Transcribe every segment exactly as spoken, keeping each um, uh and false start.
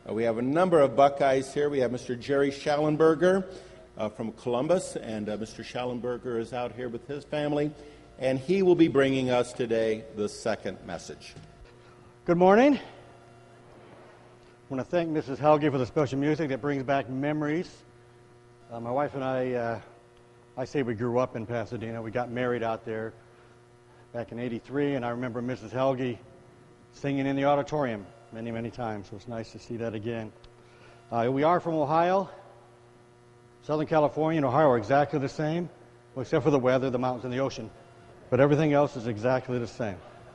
Uh, we have a number of Buckeyes here. We have Mister Jerry Schallenberger uh, from Columbus, and uh, Mister Schallenberger is out here with his family, and he will be bringing us today the second message. Good morning. I want to thank Missus Helge for the special music that brings back memories. Uh, my wife and I, uh, I say we grew up in Pasadena. We got married out there back in eighty-three, and I remember Missus Helge singing in the auditorium many, many times, so it's nice to see that again. Uh, we are from Ohio. Southern California and Ohio are exactly the same, well, except for the weather, the mountains, and the ocean. But everything else is exactly the same.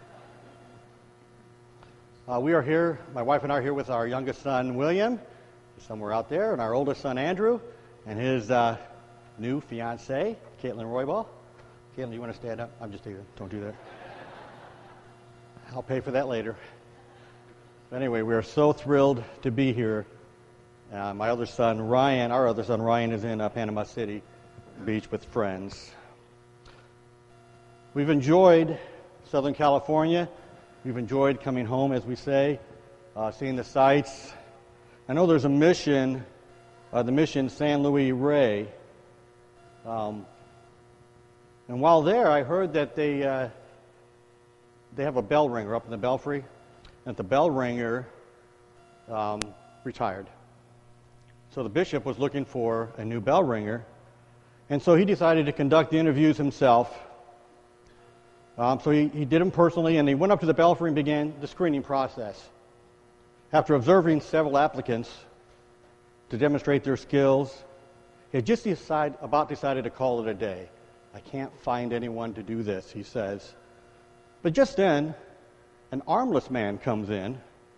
Uh, we are here, my wife and I are here with our youngest son, William, somewhere out there, and our oldest son, Andrew, and his uh, new fiancée, Caitlin Roybal. Caitlin, you want to stand up? I'm just teasing. Don't do that. I'll pay for that later. But anyway, we are so thrilled to be here. Uh, my other son, Ryan, our other son, Ryan, is in uh, Panama City Beach with friends. We've enjoyed Southern California. We've enjoyed coming home, as we say, uh, seeing the sights. I know there's a mission, uh, the mission San Luis Rey. Um, and while there, I heard that they uh, they have a bell ringer up in the belfry, and that the bell ringer um, retired. So the bishop was looking for a new bell ringer, and so he decided to conduct the interviews himself. Um, so he, he did them personally, and he went up to the belfry and began the screening process. After observing several applicants to demonstrate their skills, he had just decide, about decided to call it a day. I can't find anyone to do this, he says. But just then, an armless man comes in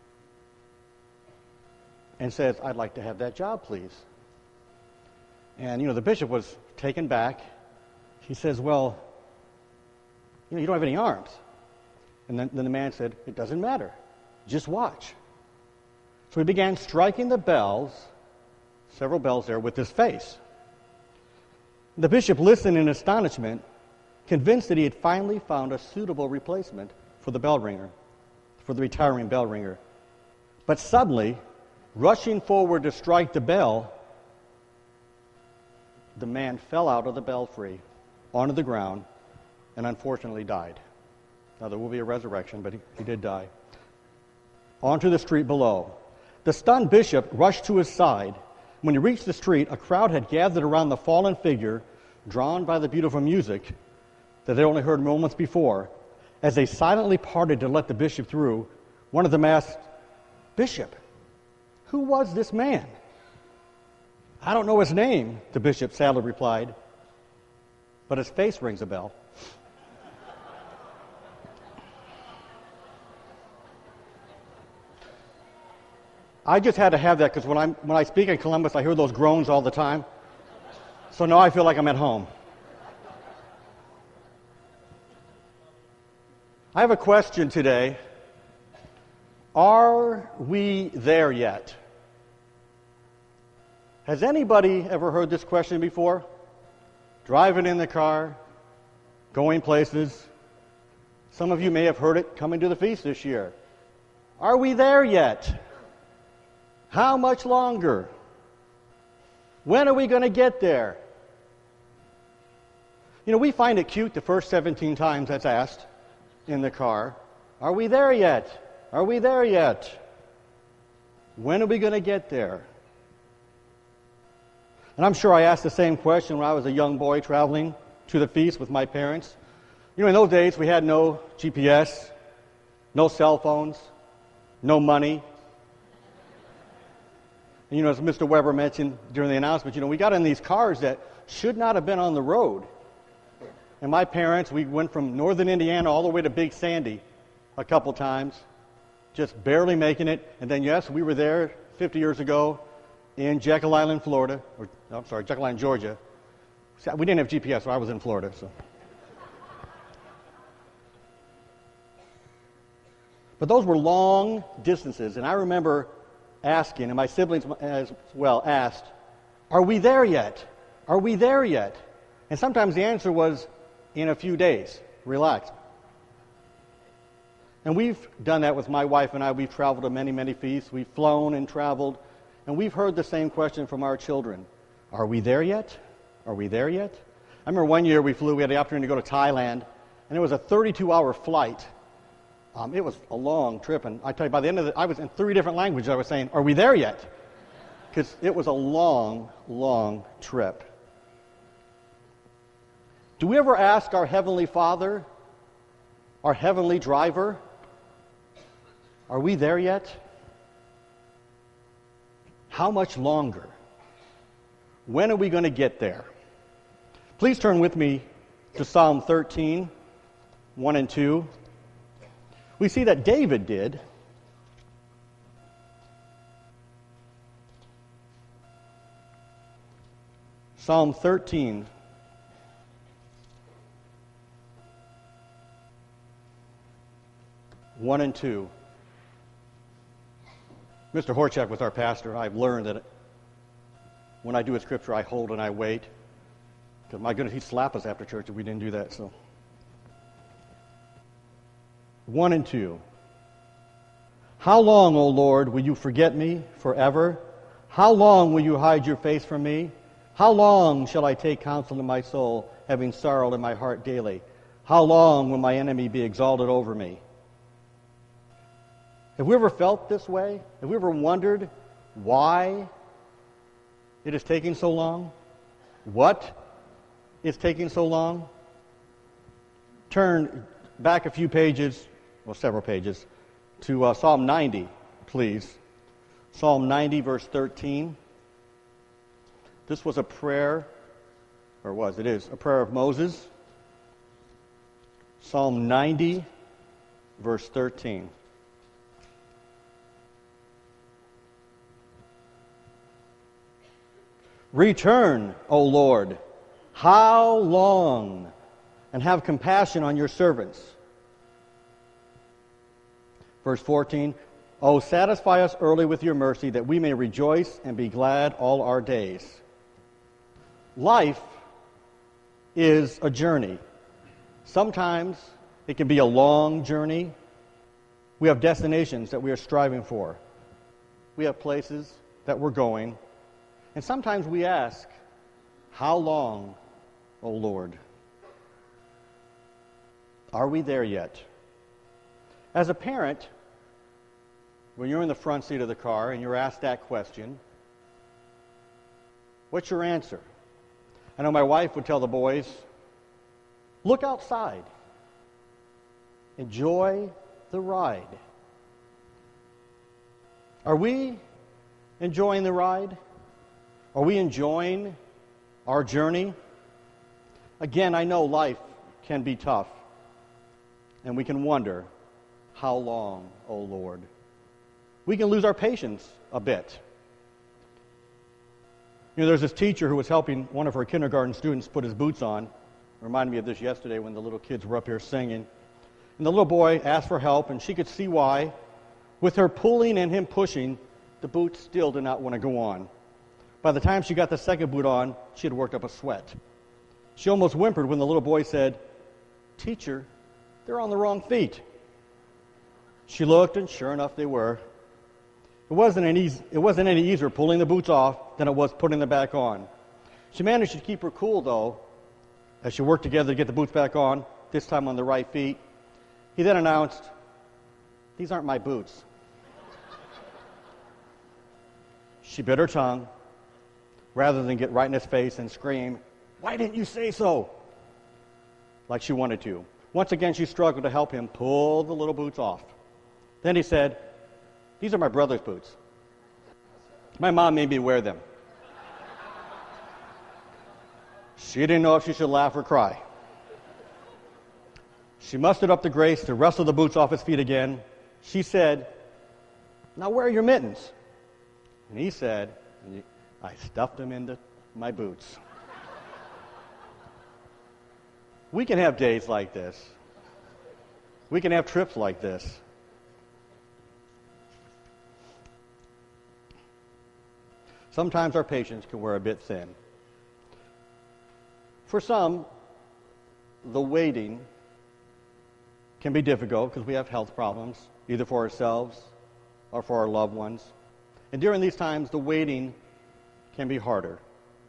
and says, "I'd like to have that job, please." And, you know, the bishop was taken back. He says, "Well, you know, you don't have any arms." And then, then the man said, "It doesn't matter. Just watch." So he began striking the bells, several bells there, with his face. The bishop listened in astonishment, convinced that he had finally found a suitable replacement for the bell ringer, for the retiring bell ringer. But suddenly, rushing forward to strike the bell, the man fell out of the belfry onto the ground and unfortunately died. Now, there will be a resurrection, but he, he did die. Onto the street below. The stunned bishop rushed to his side. When he reached the street, a crowd had gathered around the fallen figure, drawn by the beautiful music that they only heard moments before. As they silently parted to let the bishop through, one of them asked, "Bishop, who was this man?" "I don't know his name," the bishop sadly replied, "but his face rings a bell." I just had to have that because when, I'm, when I speak in Columbus, I hear those groans all the time. So now I feel like I'm at home. I have a question today. Are we there yet? Has anybody ever heard this question before? Driving in the car, going places. Some of you may have heard it coming to the feast this year. Are we there yet? How much longer? When are we going to get there? You know, we find it cute the first seventeen times that's asked in the car. Are we there yet? Are we there yet? When are we going to get there? And I'm sure I asked the same question when I was a young boy traveling to the feast with my parents. You know, in those days we had no G P S, no cell phones, no money. And, you know, as Mister Weber mentioned during the announcement, you know, we got in these cars that should not have been on the road. And my parents, we went from northern Indiana all the way to Big Sandy a couple times, just barely making it. And then, yes, we were there fifty years ago in Jekyll Island, Florida. Or, no, I'm sorry, Jekyll Island, Georgia. We didn't have G P S, so I was in Florida. So. But those were long distances, and I remember asking, and my siblings as well asked, "Are we there yet? Are we there yet?" And sometimes the answer was, "In a few days. Relax." And we've done that with my wife and I. We've traveled to many, many feasts. We've flown and traveled. And we've heard the same question from our children. Are we there yet? Are we there yet? I remember one year we flew. We had the opportunity to go to Thailand. And it was a thirty-two hour flight. Um, it was a long trip. And I tell you, by the end of it, I was in three different languages. I was saying, are we there yet? Because it was a long, long trip. Do we ever ask our Heavenly Father, our Heavenly Driver, are we there yet? How much longer? When are we going to get there? Please turn with me to Psalm thirteen, one and two. We see that David did. Psalm thirteen. one and two. Mister Horchak was our pastor. I've learned that when I do a scripture, I hold and I wait. Because my goodness, he'd slap us after church if we didn't do that. So, one and two. How long, O Lord, will you forget me forever? How long will you hide your face from me? How long shall I take counsel in my soul, having sorrow in my heart daily? How long will my enemy be exalted over me? Have we ever felt this way? Have we ever wondered why it is taking so long? What is taking so long? Turn back a few pages, well, several pages, to uh, Psalm ninety, please. Psalm ninety, verse thirteen. This was a prayer, or was, it is, a prayer of Moses. Psalm ninety, verse thirteen. Return, O Lord, how long? And have compassion on your servants. Verse fourteen, O satisfy us early with your mercy, that we may rejoice and be glad all our days. Life is a journey. Sometimes it can be a long journey. We have destinations that we are striving for. We have places that we're going. And sometimes we ask, how long, O Lord? Are we there yet? As a parent, when you're in the front seat of the car and you're asked that question, what's your answer? I know my wife would tell the boys, look outside. Enjoy the ride. Are we enjoying the ride? Are we enjoying our journey? Again, I know life can be tough, and we can wonder, how long, O Lord? We can lose our patience a bit. You know, there's this teacher who was helping one of her kindergarten students put his boots on. It reminded me of this yesterday when the little kids were up here singing. And the little boy asked for help, and she could see why. With her pulling and him pushing, the boots still did not want to go on. By the time she got the second boot on, she had worked up a sweat. She almost whimpered when the little boy said, Teacher, they're on the wrong feet. She looked, and sure enough, they were. It wasn't any, it wasn't any easier pulling the boots off than it was putting them back on. She managed to keep her cool, though, as she worked together to get the boots back on, this time on the right feet. He then announced, These aren't my boots. She bit her tongue, rather than get right in his face and scream, Why didn't you say so? Like she wanted to. Once again, she struggled to help him pull the little boots off. Then he said, These are my brother's boots. My mom made me wear them. She didn't know if she should laugh or cry. She mustered up the grace to wrestle the boots off his feet again. She said, Now where are your mittens? And he said, I stuffed them into my boots. We can have days like this. We can have trips like this. Sometimes our patience can wear a bit thin. For some, the waiting can be difficult because we have health problems, either for ourselves or for our loved ones. And during these times, the waiting can be harder.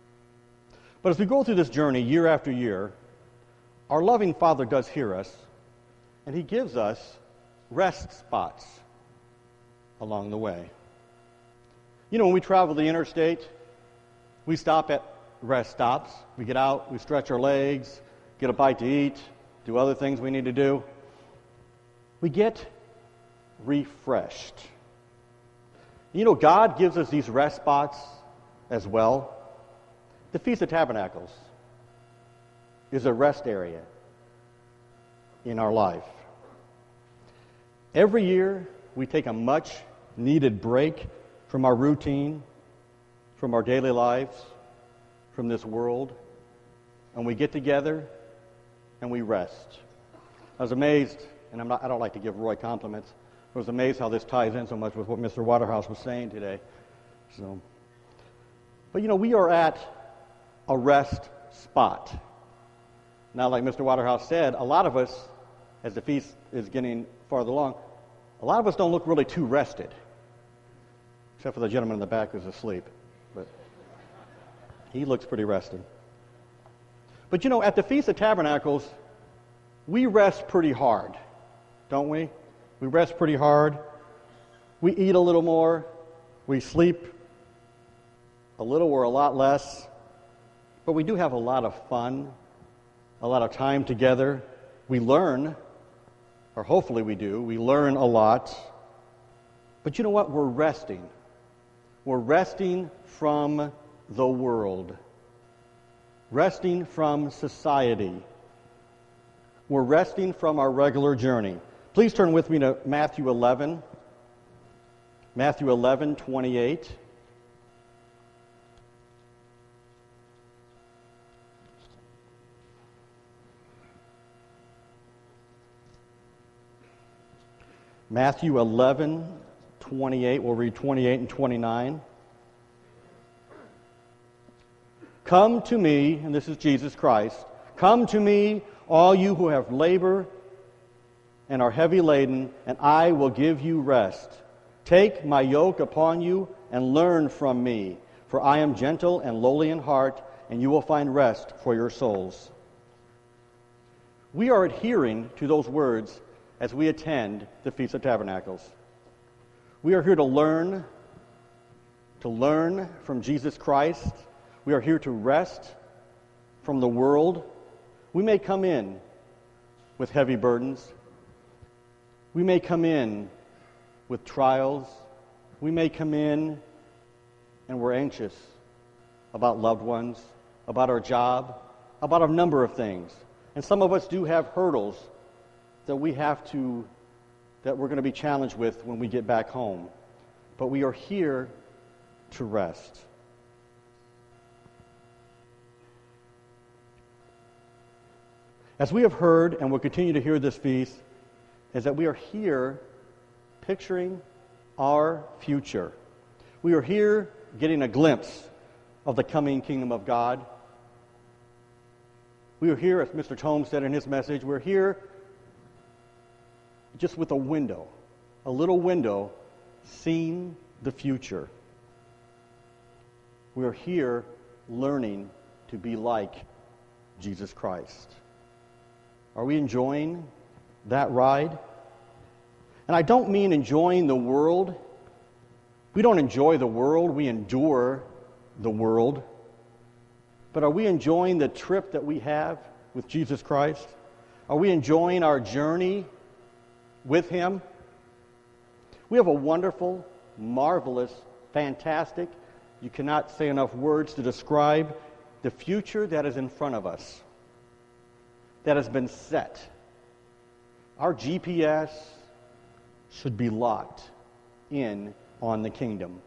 But as we go through this journey year after year, our loving Father does hear us, and He gives us rest spots along the way. You know, when we travel the interstate, we stop at rest stops. We get out, we stretch our legs, get a bite to eat, do other things we need to do. We get refreshed. You know, God gives us these rest spots as well. The Feast of Tabernacles is a rest area in our life. Every year, we take a much-needed break from our routine, from our daily lives, from this world, and we get together and we rest. I was amazed, and I'm not, I don't like to give Roy compliments, I was amazed how this ties in so much with what Mister Waterhouse was saying today. So, but you know, we are at a rest spot. Now, like Mister Waterhouse said, a lot of us, as the feast is getting farther along, a lot of us don't look really too rested, except for the gentleman in the back who's asleep. But he looks pretty rested. But you know, at the Feast of Tabernacles, we rest pretty hard, don't we? We rest pretty hard. We eat a little more. We sleep a little or a lot less. But we do have a lot of fun, a lot of time together. We learn, or hopefully we do. We learn a lot. But you know what? We're resting. We're resting from the world. Resting from society. We're resting from our regular journey. Please turn with me to Matthew eleven. Matthew eleven, twenty-eight. Matthew eleven, twenty-eight. We'll read twenty-eight and twenty-nine. Come to me, and this is Jesus Christ. Come to me, all you who have labor and are heavy laden, and I will give you rest. Take my yoke upon you and learn from me, for I am gentle and lowly in heart, and you will find rest for your souls. We are adhering to those words as we attend the Feast of Tabernacles. We are here to learn, to learn from Jesus Christ. We are here to rest from the world. We may come in with heavy burdens. We may come in with trials. We may come in and we're anxious about loved ones, about our job, about a number of things. And some of us do have hurdles that we have to, that we're going to be challenged with when we get back home. But we are here to rest. As we have heard and will continue to hear this feast, is that we are here picturing our future. We are here getting a glimpse of the coming kingdom of God. We are here, as Mister Tomes said in his message, we're here just with a window, a little window, seeing the future. We are here learning to be like Jesus Christ. Are we enjoying that ride? And I don't mean enjoying the world. We don't enjoy the world, we endure the world. But are we enjoying the trip that we have with Jesus Christ? Are we enjoying our journey with Him? We have a wonderful, marvelous, fantastic, you cannot say enough words to describe the future that is in front of us, that has been set. Our G P S should be locked in on the kingdom.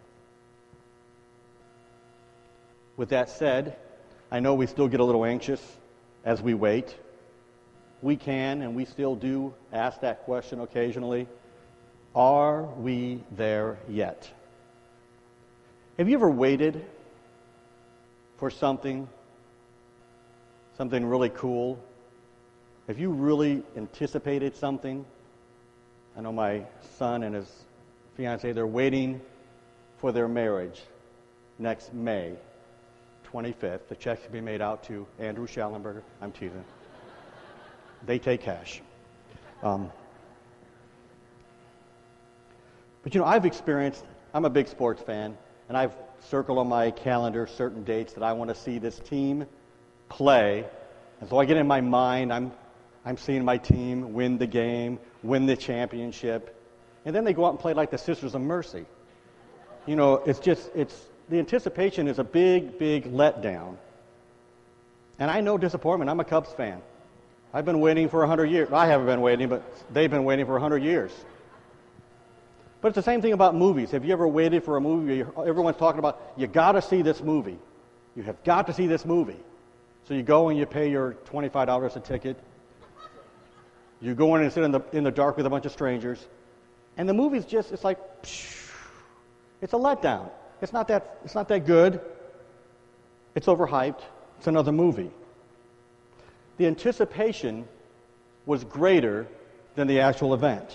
With that said, I know we still get a little anxious as we wait. We can, and we still do, ask that question occasionally. Are we there yet? Have you ever waited for something, something really cool? Have you really anticipated something? I know my son and his fiancée, they're waiting for their marriage next May twenty-fifth. The check can be made out to Andrew Schallenberger. I'm teasing. They take cash. Um, but, you know, I've experienced, I'm a big sports fan, and I've circled on my calendar certain dates that I want to see this team play. And so I get in my mind, I'm I'm seeing my team win the game, win the championship, and then they go out and play like the Sisters of Mercy. You know, it's just, it's, the anticipation is a big, big letdown. And I know disappointment. I'm a Cubs fan. I've been waiting for a hundred years. I haven't been waiting, but they've been waiting for a hundred years. But it's the same thing about movies. Have you ever waited for a movie? Everyone's talking about, you got to see this movie. You have got to see this movie. So you go and you pay your twenty-five dollars a ticket. You go in and sit in the in the dark with a bunch of strangers. And the movie's just, it's like, psh, it's a letdown. It's not that, it's not that good. It's overhyped. It's another movie. The anticipation was greater than the actual event.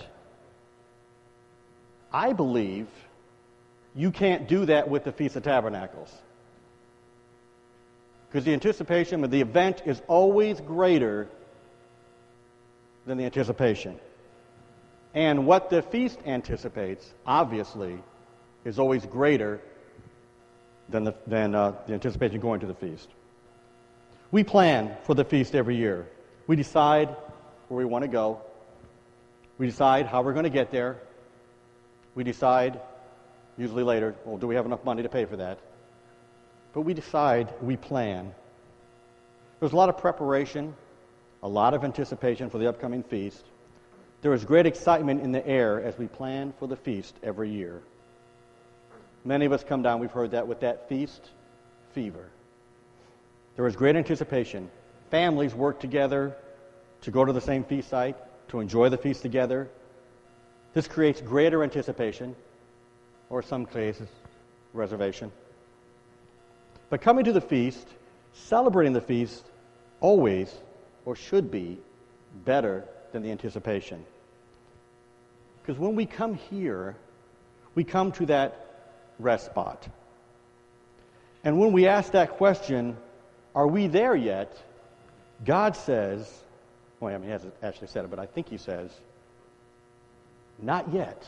I believe you can't do that with the Feast of Tabernacles. Because the anticipation of the event is always greater than the anticipation. And what the feast anticipates, obviously, is always greater than the, than, uh, the anticipation going to the feast. We plan for the feast every year. We decide where we want to go. We decide how we're going to get there. We decide, usually later, well, do we have enough money to pay for that? But we decide, we plan. There's a lot of preparation, a lot of anticipation for the upcoming feast. There is great excitement in the air as we plan for the feast every year. Many of us come down, we've heard that, with that feast fever. There is great anticipation. Families work together to go to the same feast site, to enjoy the feast together. This creates greater anticipation, or in some cases, reservation. But coming to the feast, celebrating the feast, always, or should be, better than the anticipation. Because when we come here, we come to that rest spot. And when we ask that question, are we there yet? God says, well, I mean, he hasn't actually said it, but I think he says, not yet.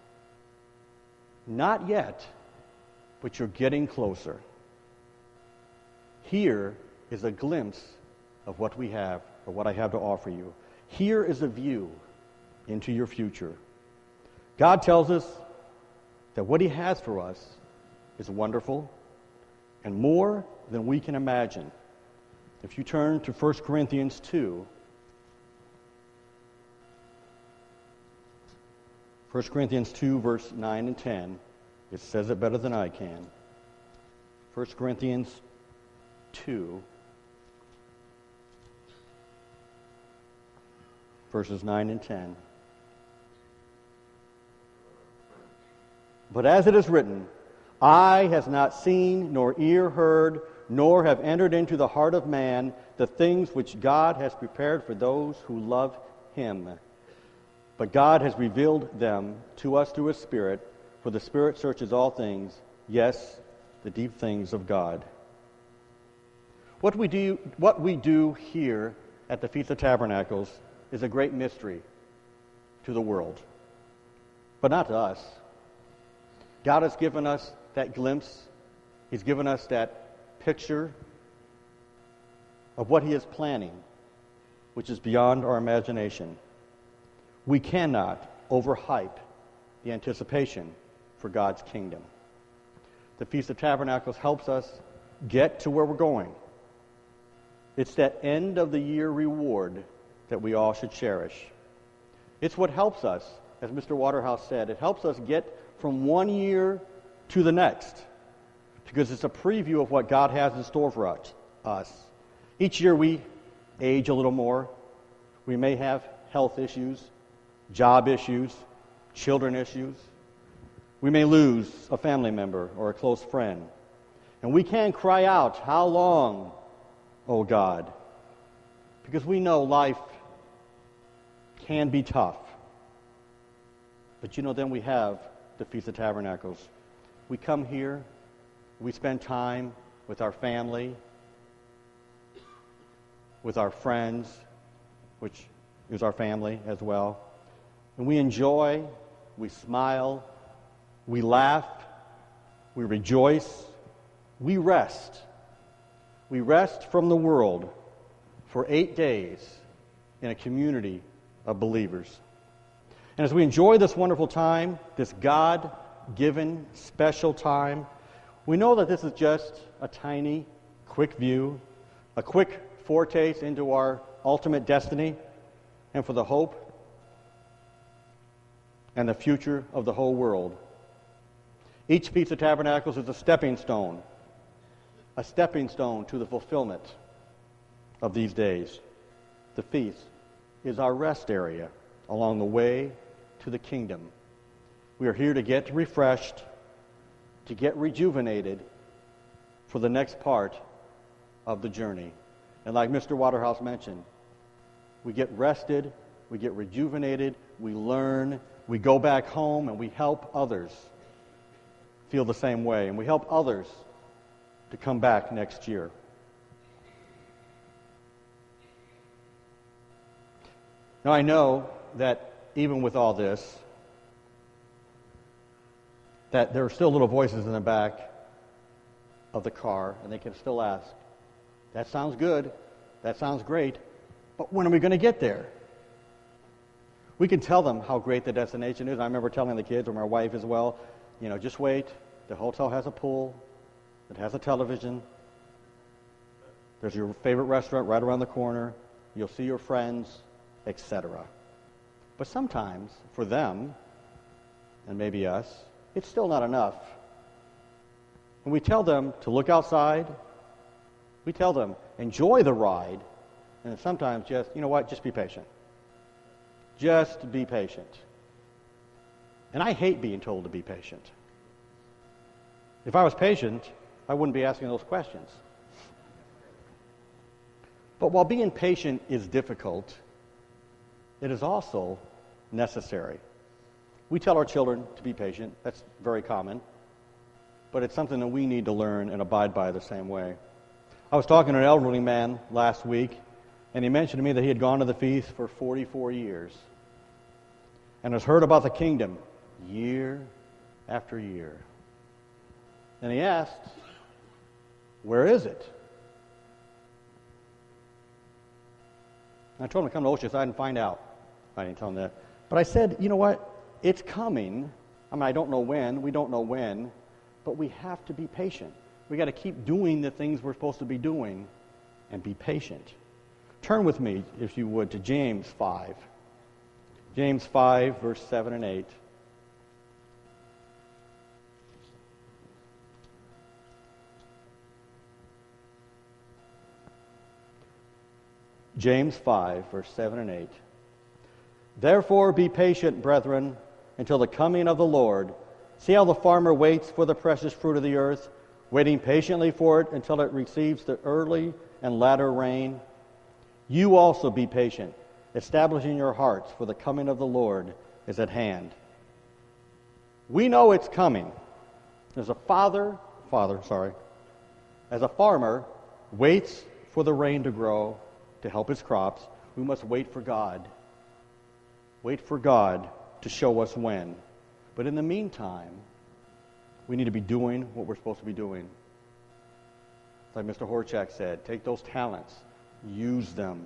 Not yet, but you're getting closer. Here is a glimpse of what we have, or what I have to offer you. Here is a view into your future. God tells us that what he has for us is wonderful and more than we can imagine. If you turn to First Corinthians two, First Corinthians two, verse nine and ten, it says it better than I can. First Corinthians two, verses nine and ten. But as it is written, eye has not seen, nor ear heard, nor have entered into the heart of man the things which God has prepared for those who love him. But God has revealed them to us through his Spirit, for the Spirit searches all things, yes, the deep things of God. What we do, what we do here at the Feast of Tabernacles is a great mystery to the world, but not to us. God has given us that glimpse. He's given us that picture of what he is planning, which is beyond our imagination. We cannot overhype the anticipation for God's kingdom. The Feast of Tabernacles helps us get to where we're going. It's that end of the year reward that we all should cherish. It's what helps us, as Mister Waterhouse said, it helps us get from one year to the next, because it's a preview of what God has in store for us. Each year we age a little more. We may have health issues, job issues, children issues. We may lose a family member or a close friend. And we can cry out, how long, O God? Because we know life can be tough. But you know, then we have the Feast of Tabernacles. We come here, we spend time with our family, with our friends, which is our family as well. And we enjoy, we smile, we laugh, we rejoice, we rest. We rest from the world for eight days in a community of believers. And as we enjoy this wonderful time, this God-given special time, we know that this is just a tiny, quick view, a quick foretaste into our ultimate destiny and for the hope and the future of the whole world. Each Feast of Tabernacles is a stepping stone, a stepping stone to the fulfillment of these days. The feast is our rest area along the way to the kingdom. We are here to get refreshed, to get rejuvenated for the next part of the journey. And like Mister Waterhouse mentioned, we get rested, we get rejuvenated, we learn, we go back home, and we help others feel the same way, and we help others to come back next year. Now, I know that even with all this, that there are still little voices in the back of the car, and they can still ask, that sounds good, that sounds great, but when are we going to get there? We can tell them how great the destination is. I remember telling the kids, or my wife as well, you know, just wait. The hotel has a pool. It has a television. There's your favorite restaurant right around the corner. You'll see your friends, et cetera. But sometimes, for them, and maybe us, it's still not enough. And we tell them to look outside. We tell them, enjoy the ride. And sometimes just, you know what, just be patient. Just be patient. And I hate being told to be patient. If I was patient, I wouldn't be asking those questions. But while being patient is difficult, it is also necessary. We tell our children to be patient. That's very common. But it's something that we need to learn and abide by the same way. I was talking to an elderly man last week, and he mentioned to me that he had gone to the feast for forty-four years and has heard about the kingdom year after year. And he asked, where is it? And I told him to come to Oceanside and find out. I didn't tell him that. But I said, you know what? It's coming. I mean, I don't know when. We don't know when. But we have to be patient. We got to keep doing the things we're supposed to be doing and be patient. Turn with me, if you would, to James five. James five, verse seven and eight. James five, verse seven and eight. Therefore be patient, brethren, until the coming of the Lord. See how the farmer waits for the precious fruit of the earth, waiting patiently for it until it receives the early and latter rain. You also be patient, establishing your hearts, for the coming of the Lord is at hand. We know it's coming. As a father, father, sorry, as a farmer waits for the rain to grow to help his crops, we must wait for God. Wait for God to show us when. But in the meantime, we need to be doing what we're supposed to be doing. Like Mister Horchak said, take those talents, use them.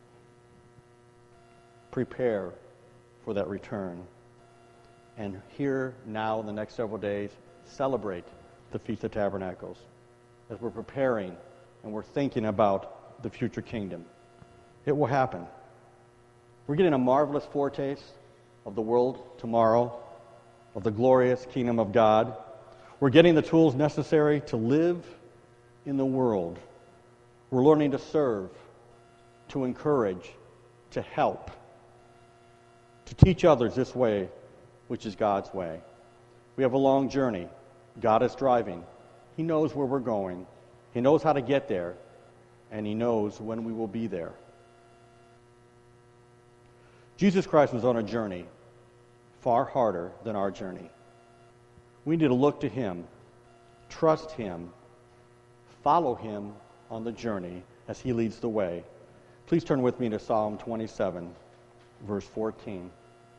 Prepare for that return. And here, now, in the next several days, celebrate the Feast of Tabernacles as we're preparing and we're thinking about the future kingdom. It will happen. We're getting a marvelous foretaste of the world tomorrow, of the glorious kingdom of God. We're getting the tools necessary to live in the world. We're learning to serve, to encourage, to help, to teach others this way, which is God's way. We have a long journey. God is driving. He knows where we're going. He knows how to get there, and He knows when we will be there. Jesus Christ was on a journey far harder than our journey. We need to look to him, trust him, follow him on the journey as he leads the way. Please turn with me to Psalm twenty-seven, verse fourteen.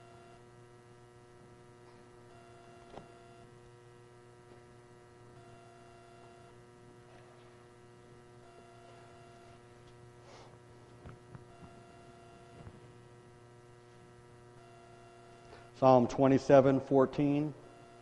Psalm twenty-seven, fourteen.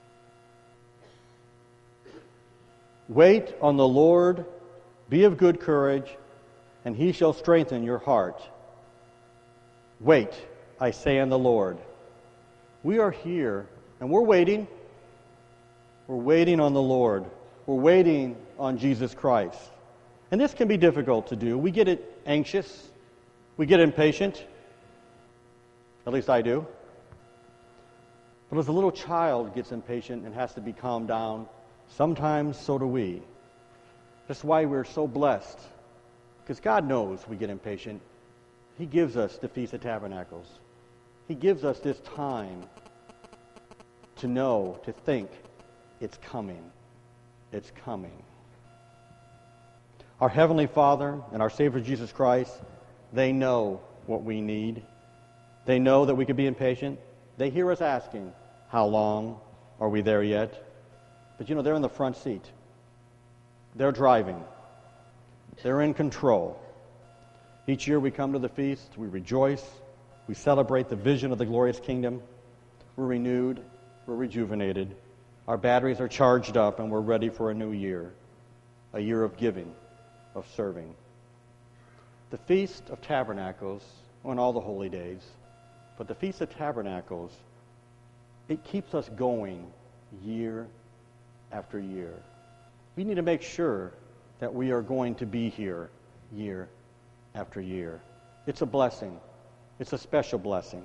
Wait on the Lord, be of good courage, and he shall strengthen your heart. Wait, I say, on the Lord. We are here, and we're waiting. We're waiting on the Lord. We're waiting on Jesus Christ. And this can be difficult to do. We get it anxious. We get impatient. At least I do. But as a little child gets impatient and has to be calmed down, sometimes so do we. That's why we're so blessed. Because God knows we get impatient. He gives us the Feast of Tabernacles. He gives us this time to know, to think, it's coming. It's coming. Our Heavenly Father and our Savior Jesus Christ, they know what we need. They know that we could be impatient. They hear us asking, how long? Are we there yet? But you know, they're in the front seat. They're driving. They're in control. Each year we come to the feast, we rejoice, we celebrate the vision of the glorious kingdom. We're renewed, we're rejuvenated. Our batteries are charged up and we're ready for a new year, a year of giving, of serving. The Feast of Tabernacles, on all the holy days, but the Feast of Tabernacles, it keeps us going year after year. We need to make sure that we are going to be here year after year. It's a blessing. It's a special blessing.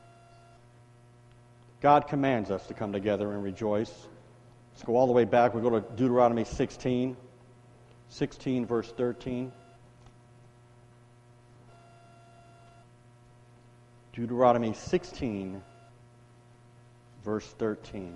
God commands us to come together and rejoice. Let's go all the way back. We go to Deuteronomy sixteen. sixteen, verse thirteen. Deuteronomy sixteen, verse thirteen.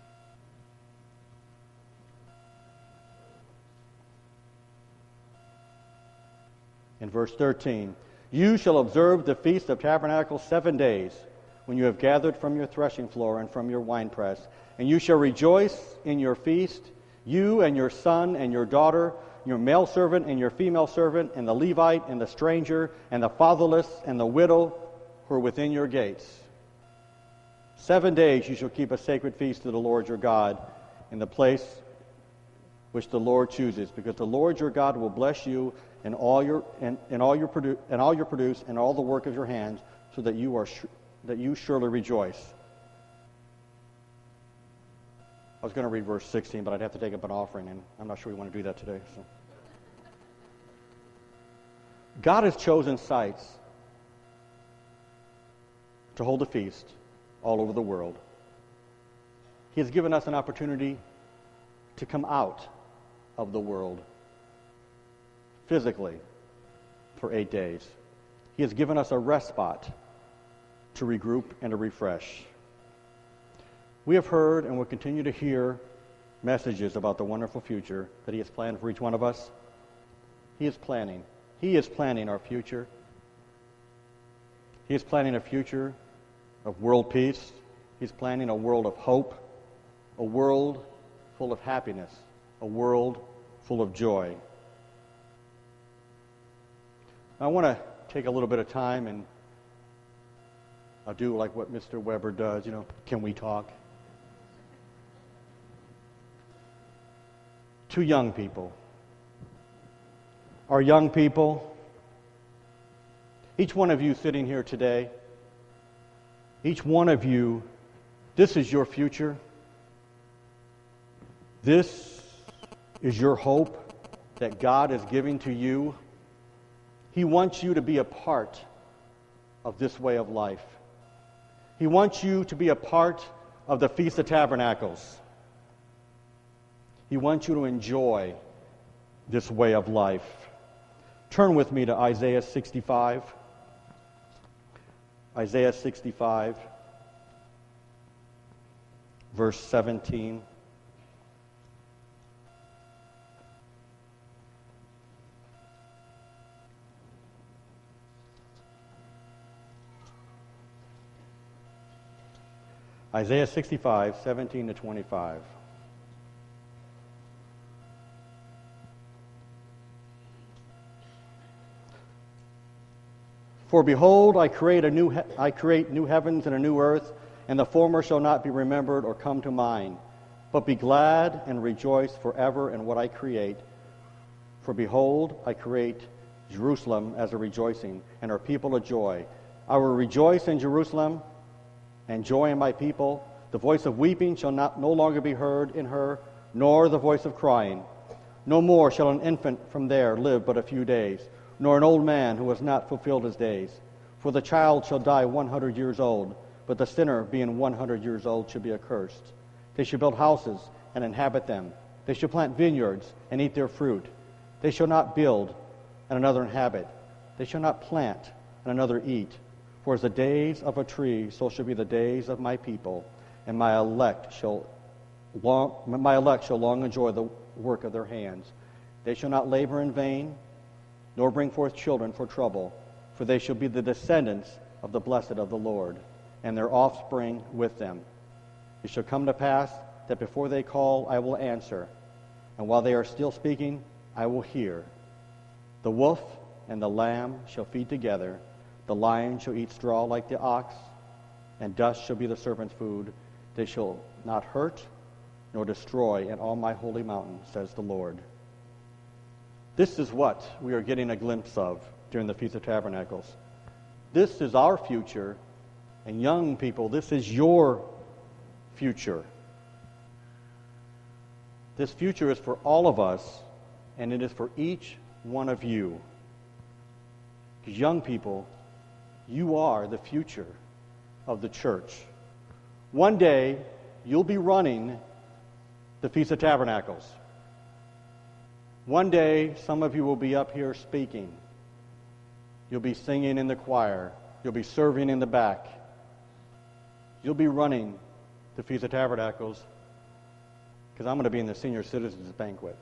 In verse thirteen, you shall observe the Feast of Tabernacles seven days, when you have gathered from your threshing floor and from your winepress. And you shall rejoice in your feast, you and your son and your daughter, your male servant and your female servant, and the Levite and the stranger, and the fatherless and the widow who are within your gates. Seven days you shall keep a sacred feast to the Lord your God in the place which the Lord chooses, because the Lord your God will bless you in all your in, in all your produ- and all your produce and all the work of your hands, so that you are sh- that you surely rejoice. I was going to read verse sixteen, but I'd have to take up an offering, and I'm not sure we want to do that today. So. God has chosen sites to hold a feast all over the world. He has given us an opportunity to come out of the world physically for eight days. He has given us a respite to regroup and to refresh. We have heard and will continue to hear messages about the wonderful future that He has planned for each one of us. He is planning. He is planning our future. He is planning a future of world peace. He's planning a world of hope, a world full of happiness, a world full of joy. I want to take a little bit of time, and I'll do like what Mister Weber does, you know, can we talk? To young people. Our young people, each one of you sitting here today, each one of you, this is your future. This is your hope that God is giving to you. He wants you to be a part of this way of life. He wants you to be a part of the Feast of Tabernacles. He wants you to enjoy this way of life. Turn with me to Isaiah sixty-five. Isaiah sixty-five, verse seventeen. Isaiah sixty-five, seventeen to twenty-five. For behold, I create a new he- I create new heavens and a new earth, and the former shall not be remembered or come to mind. But be glad and rejoice forever in what I create. For behold, I create Jerusalem as a rejoicing, and her people a joy. I will rejoice in Jerusalem and joy in my people. The voice of weeping shall not no longer be heard in her, nor the voice of crying. No more shall an infant from there live but a few days, nor an old man who has not fulfilled his days. For the child shall die one hundred years old, but the sinner, being one hundred years old, shall be accursed. They shall build houses and inhabit them. They shall plant vineyards and eat their fruit. They shall not build and another inhabit. They shall not plant and another eat. For as the days of a tree, so shall be the days of my people, and my elect shall long, my elect shall long enjoy the work of their hands. They shall not labor in vain, nor bring forth children for trouble, for they shall be the descendants of the blessed of the Lord, and their offspring with them. It shall come to pass that before they call, I will answer, and while they are still speaking, I will hear. The wolf and the lamb shall feed together. The lion shall eat straw like the ox, and dust shall be the serpent's food. They shall not hurt nor destroy in all my holy mountain, says the Lord. This is what we are getting a glimpse of during the Feast of Tabernacles. This is our future, and young people, this is your future. This future is for all of us, and it is for each one of you. Because young people, you are the future of the church. One day, you'll be running the Feast of Tabernacles. One day, some of you will be up here speaking. You'll be singing in the choir. You'll be serving in the back. You'll be running the Feast of Tabernacles, because I'm going to be in the senior citizens banquet.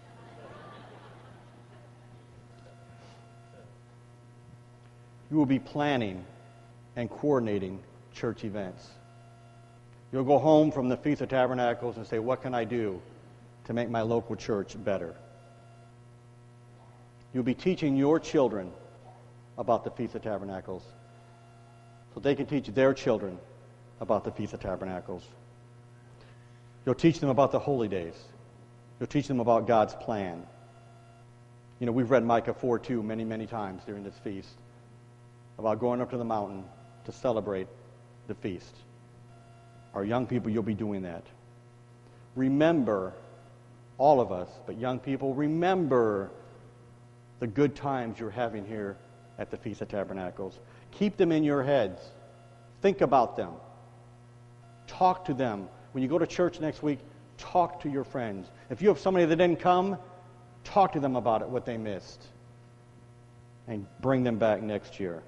You will be planning and coordinating church events. You'll go home from the Feast of Tabernacles and say, what can I do to make my local church better? You'll be teaching your children about the Feast of Tabernacles so they can teach their children about the Feast of Tabernacles. You'll teach them about the holy days. You'll teach them about God's plan. You know, we've read Micah four two many, many times during this feast about going up to the mountain to celebrate the feast. Our young people, you'll be doing that. Remember, all of us, but young people, remember the good times you're having here at the Feast of Tabernacles. Keep them in your heads. Think about them. Talk to them. When you go to church next week, talk to your friends. If you have somebody that didn't come, talk to them about it, what they missed, and bring them back next year.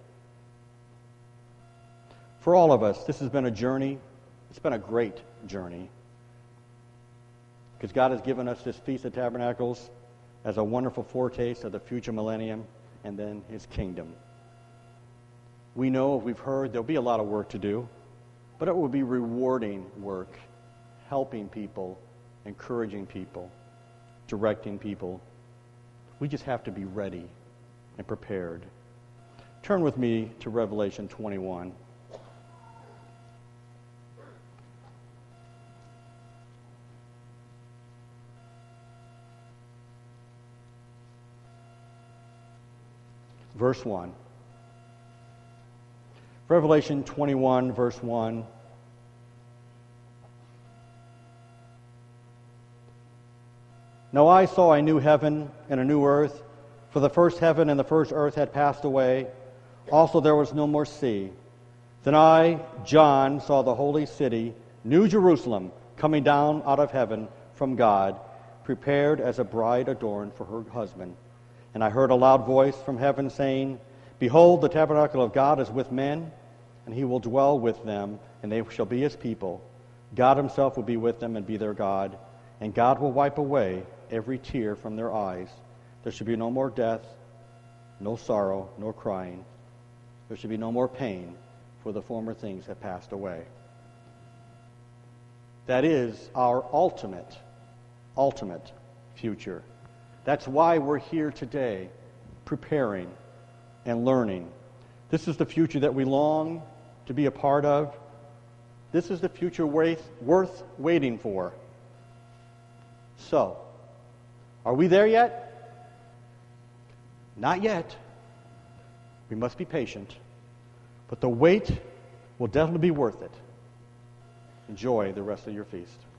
For all of us, this has been a journey. It's been a great journey, because God has given us this Feast of Tabernacles as a wonderful foretaste of the future millennium and then His kingdom. We know, we've heard, there'll be a lot of work to do, but it will be rewarding work, helping people, encouraging people, directing people. We just have to be ready and prepared. Turn with me to Revelation twenty-one. Verse one. Revelation twenty-one, verse one. Now I saw a new heaven and a new earth, for the first heaven and the first earth had passed away. Also there was no more sea. Then I, John, saw the holy city, New Jerusalem, coming down out of heaven from God, prepared as a bride adorned for her husband. And I heard a loud voice from heaven saying, Behold, the tabernacle of God is with men, and he will dwell with them, and they shall be his people. God himself will be with them and be their God, and God will wipe away every tear from their eyes. There shall be no more death, no sorrow, nor crying. There shall be no more pain, for the former things have passed away. That is our ultimate, ultimate future. That's why we're here today, preparing and learning. This is the future that we long to be a part of. This is the future worth, worth waiting for. So, are we there yet? Not yet. We must be patient. But the wait will definitely be worth it. Enjoy the rest of your feast.